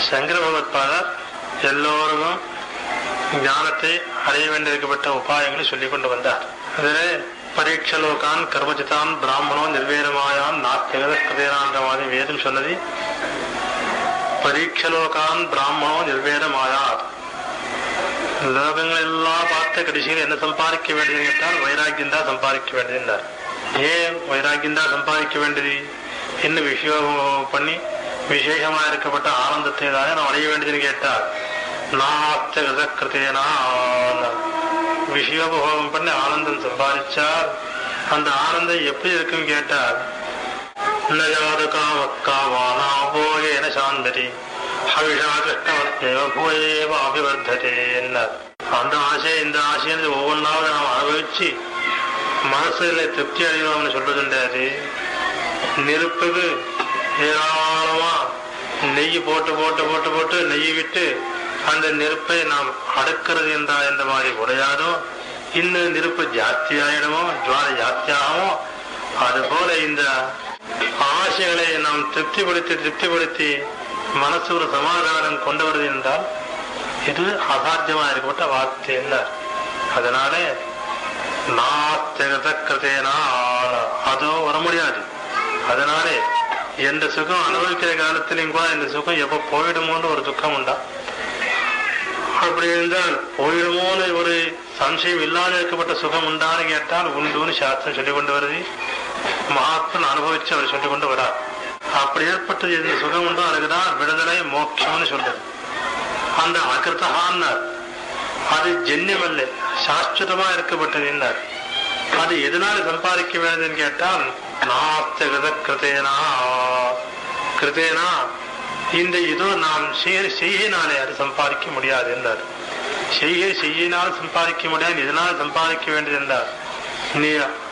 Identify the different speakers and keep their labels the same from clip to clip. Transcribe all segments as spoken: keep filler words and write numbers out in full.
Speaker 1: சங்கர பகவத்பாதர் எல்லோருக்கும் ஞானத்தை அடைய வேண்டியிருக்கப்பட்ட உபாயங்களை சொல்லிக் கொண்டு வந்தார். அதிலே பரீட்சலோகான் கர்மஜிதான் பிராமணோ நிர்வேதமாயான் நாஸ்திகத கிருதேனான்றவாதி வேதம் சொன்னது. பரீட்சலோகான் பிராமணோ நிர்வேதமாயார். லோகங்கள் எல்லாம் பார்த்த கடைசியில் என்ன சம்பாதிக்க வேண்டியது கேட்டால் வைராக்கியம் தான் சம்பாதிக்க வேண்டியது. ஏன் வைராக்கியம் தான் சம்பாதிக்க வேண்டியது? இன்னும் விஷயம் பண்ணி விசேஷமா இருக்கப்பட்ட ஆனந்தத்தை தான் நாம் அடைய வேண்டியதுன்னு கேட்டால் நாஸ்திகத கிருதேனா விஷயோபோகம் பண்ணி ஆனந்தம் சம்பாதிச்சால் அந்த ஆனந்தம் எப்படி இருக்குன்னு கேட்டால் நயாது காமக்காவானா போயேன சாந்தரி ஹவிஷா கிருஷ்ணவத்தேவ போயேவ அபிவர்த்ததே என்னார். அந்த ஆசை இந்த ஆசையை ஒவ்வொன்றாவது நாம் அனுபவிச்சு மனசுல திருப்தி அடைவோம்னு சொல்றதுண்டாரு. நெருப்புக்கு ஏராளமா நெய் போட்டு போட்டு போட்டு போட்டு நெய் விட்டு அந்த நெருப்பை நாம் அடக்கிறது என்றா எந்த மாதிரி உடையாதோ இன்னும் நெருப்பு ஜாஸ்தியாயிடுமோ ஜுவாலை ஜாஸ்தியாகமோ அதுபோல இந்த ஆசைகளை நாம் திருப்திப்படுத்தி திருப்திப்படுத்தி மனசு ஒரு சமாதானம் கொண்டு வருது என்றால் இது அசாத்தியமா இருக்கப்பட்ட வார்த்தை என்றார். அதனால நாஸ்திகத கிருதேனா அதோ வர முடியாது. அதனாலே எந்த சுகம் அனுபவிக்கிற காலத்திலையும் கூட இந்த சுகம் எப்ப போயிடுமோன்னு ஒரு துக்கம் உண்டா? அப்படி இருந்தால் போயிடுமோன்னு ஒரு சம்சயம் இல்லாத இருக்கப்பட்ட சுகம் உண்டான்னு கேட்டால் உண்டுன்னு சாஸ்திரம் சொல்லிக் கொண்டு வருது. மகாத்மன் அனுபவிச்சு அவர் சொல்லிக் கொண்டு வரார். அப்படி ஏற்பட்டது எந்த சுகம் உண்டோ அதுக்குதான் விடுதலை மோட்சம்னு சொல்றது. அந்த அகிருத்தகான்னார் அது ஜென்யம் அல்ல, சாஸ்வதமா இருக்கப்பட்டது என்றார். அது எதனால சம்பாதிக்க வேண்டியதுன்னு கேட்டால் நாஸ்திகத கிருதேனா கிருதேனா இந்த இதோ நாம் செய்யினாலே அது சம்பாதிக்க முடியாது என்றார். செய்கை செய்யினால் சம்பாதிக்க முடியாது, இதனால் சம்பாதிக்க வேண்டியது என்றார். நீ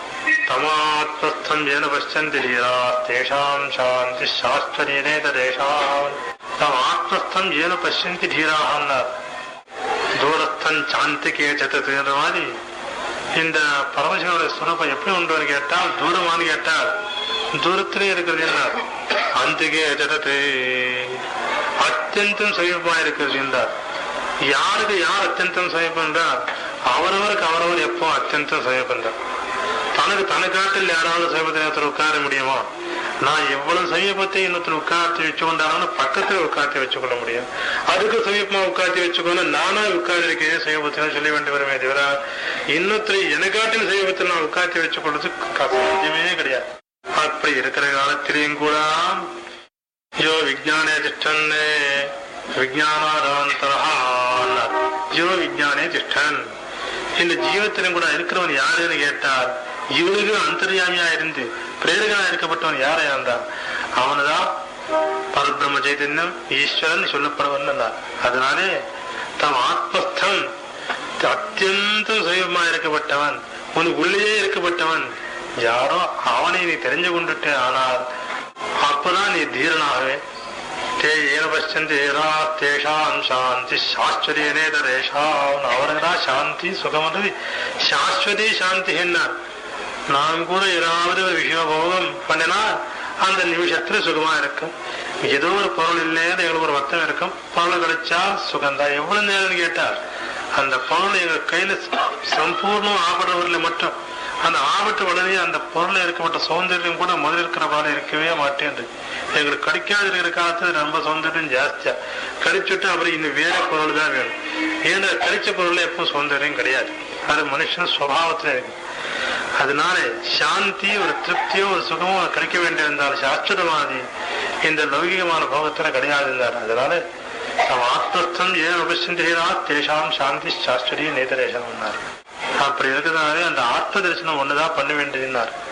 Speaker 1: தமாத்மஸ்தம் ஏன பஷ்யந்தி தீரா தேஷாம் சாந்தி சாஸ்வதேனே ததேஷாம் தம் ஆத்மஸ்தம் ஏன பஷ்யந்தி தீரான்னார். தூரஸ்தன் சாந்திக்கே சத்தது மாதிரி இந்த பரமசிவனுடைய சுரூபம் எப்படி உண்டுன்னு கேட்டால் தூரமானு கேட்டால் தூரத்திலே இருக்கிறது என்றார். அந்திகே ஜடத்து அத்தியந்தம் சமீபமா இருக்கிறது என்றார். யாருக்கு யார் அத்தியந்தம் சமீபம் என்றால் அவரவருக்கு அவரவர் எப்போ அத்தியந்தம் சமீபம் தான். தனக்கு தனக்காட்டில் யாராவது சமீபத்தில் உட்கார முடியுமா? நான் எவ்வளவு சமீபத்தை இன்னொருத்தர் உட்கார்த்தி வச்சு கொண்டாலும் பக்கத்துல உட்கார்த்தி வச்சுக்கொள்ள முடியும். அதுக்கு சமீபமா உட்கார்த்தி வச்சுக்கொண்டு நானா உட்கார்ந்து இருக்கேன் சமீபத்தினா சொல்ல வேண்டி வருமே தவிர இன்னொருத்தரை எனக்காட்டின் சமீபத்தில் நான் உட்கார்த்தி வச்சுக்கொள்றது சாத்தியமே கிடையாது. அப்படி இருக்கிற காலத்திலையும் கூட யோ விஜானே திஷ்டன் விஜானாதவந்தரா யோ விஜானே திஷ்டன் இந்த ஜீவத்திலும் கூட இருக்கிறவன் யாருன்னு கேட்டால் இவனுக்கு அந்தர்யாமியா இருந்து பிரேரகனா இருக்கப்பட்டவன் யாரையா இருந்தான் அவனுதான் பரபிரம்ம சைதன்யம் ஈஸ்வரன் சொல்லப்படுவன். அதனாலே தம் ஆத்மஸ்தம் அத்தியந்தம் சமீபமா இருக்கப்பட்டவன் உனக்கு உள்ளே இருக்கப்பட்டவன் யாரோ அவனை நீ தெரிஞ்சு கொண்டுட்டு ஆனால் அப்பதான் நீ தீரனாகவே தே ஏன பஷ்யந்தி தேஷாம் சாந்தி சாஸ்வதேனே ததேஷாம் அவர்களா சாந்தி சுகமது சாஸ்வதி சாந்தி என்ன நாம் கூட ஏதாவது ஒரு விஷயபோகம் பண்ணினா அந்த நிமிஷத்துல சுகமா இருக்கும். ஏதோ ஒரு பொருள் இல்லையே எங்களுக்கு ஒரு வர்த்தம் இருக்கும், பொருள் கிடைச்சா சுகம்தான். எவ்வளவு நேரம் கேட்டால் அந்த பொருள் எங்க கையில சம்பூர்ணம் ஆபடுறவர்ல மட்டும் அந்த ஆபத்து உடனே அந்த பொருளை இருக்கப்பட்ட சௌந்தர்யம் கூட முதல் இருக்கிற பால இருக்கவே மாட்டேன். எங்களுக்கு கிடைக்காது இருக்கிற காலத்துல ரொம்ப சௌந்தர்யம் ஜாஸ்தியா கிடைச்சுட்டு அப்புறம் இன்னும் வேற பொருள் தான் வேணும். ஏன்னா கிடைச்ச பொருள்ல எப்பவும் சௌந்தர்யம் கிடையாது, அது மனுஷன் சுபாவத்துல இருக்கு. அதனால சாந்தி ஒரு திருப்தியோ ஒரு சுகமோ கிடைக்க வேண்டியிருந்தால் சாஸ்வதமாதி இந்த லௌகிகமான போகத்துல கிடையாது இருந்தார். அதனால நம் ஆத்மஸ்தம் ஏன் உபசிந்தா தேஷாம் சாந்தி சாஸ்வதி நேதரேஷம். அப்படி இருக்கிறதுனாலே அந்த ஆத்ம தரிசனம் ஒண்ணுதான் பண்ண வேண்டியதுன்னார்.